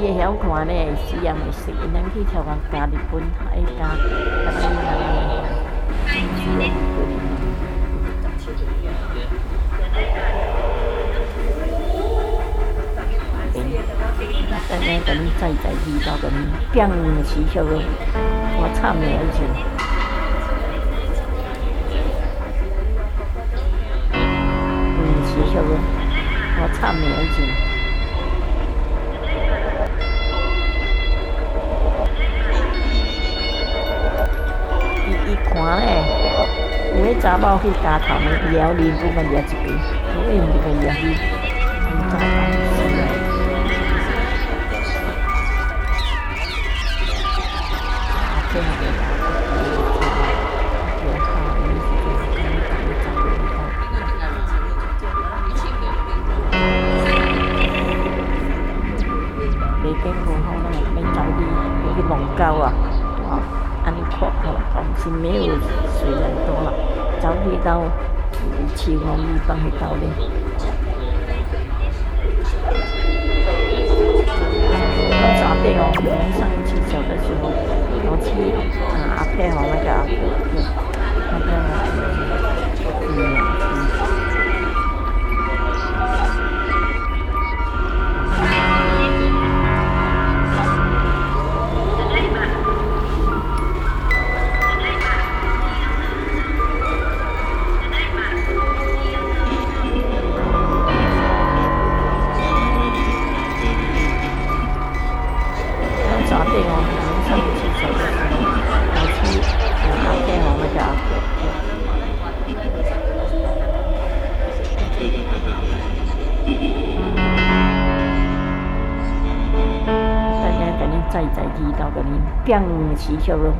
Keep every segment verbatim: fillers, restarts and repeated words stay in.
会晓看咧，死也袂识，因咱去超工加日本，爱加加到你那个。等下等你再再遇到个你，变时效咯，我惨了而且。嗯，时效咯，我惨了而且。伊伊看咧，有迄查某去家头呢，摇铃不嘛摇一边，我用一个摇去，唔知干。这样的，我靠，你是这样跟你讲的讲的，你看。你跟我好那没找你，你去弄高啊，啊，安尼看看，当时没有水人多了，找你到七万一帮你到的。早点哦，上一期小的时候。我去啊，阿佩和那个阿婆，那个嗯嗯。早点哦，上一期小的时候，我去啊阿佩和那个阿婆。大家等你再再遇到个你，变时效咯。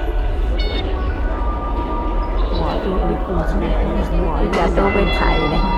哇，都你估计，哇，人家都会踩的。